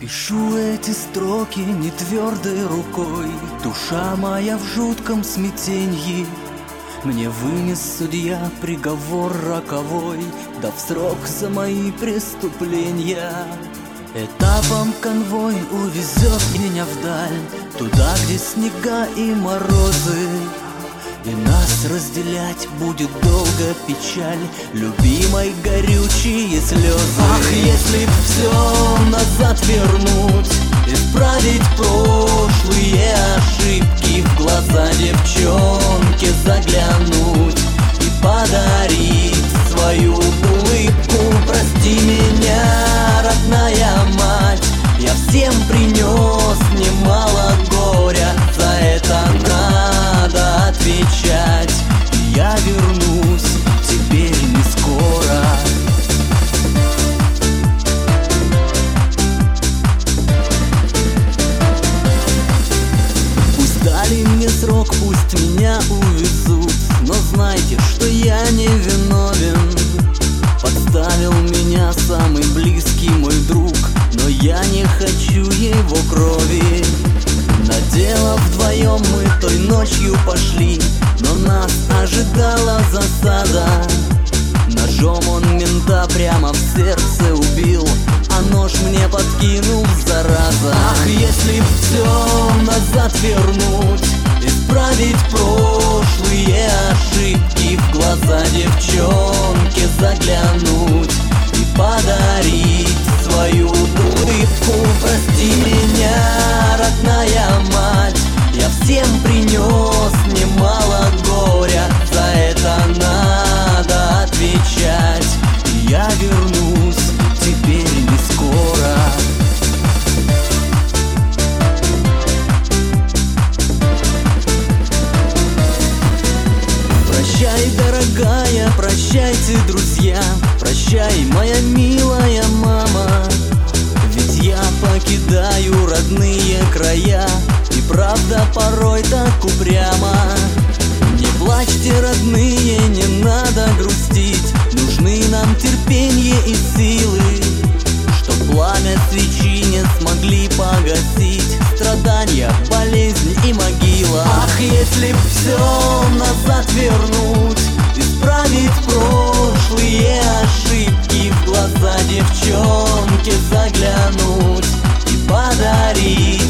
Пишу эти строки не твердой рукой, душа моя в жутком смятенье. Мне вынес судья приговор роковой, дав срок за мои преступления. Этапом конвой увезет меня вдаль, туда, где снега и морозы. И нас разделять будет долго печаль, любимой горючие слезы. Ах, если б все назад вернуть, исправить прошлые ошибки, в глаза девчонке заглянуть и подарить свою улыбку. Прости меня, родная мать, я всем принес немало горя, за это надо отвечать. И я вернусь теперь не скоро. Пусть дали мне срок, пусть меня увезут, но знайте, что я не виновен. Подставил меня самый близкий мой друг, но я не хочу его крови. На дело вдвоем мы той ночью пошли, но нас ожидала засада. Ножом он мента прямо в сердце убил, а нож мне подкинул, зараза. Ах, если б все назад вернуть, исправить прошлые ошибки, в глаза девчонке заглянуть и подарить свою улыбку. Прости меня, родная мать, я всем принес немало горя, за это надо отвечать. И я вернусь теперь не скоро. Прощай, дорогая, прощайте, друзья, прощай, моя милая мама. Ведь я покидаю родные края, и правда порой так упрямо. Не плачьте, родные, не надо грустить, нужны нам терпение и силы, чтоб пламя свечи не смогли погасить страдания, болезнь и могила. Ах, если б все назад вернуть, исправить прошлые ошибки, в глаза девчонке заглянуть и подарить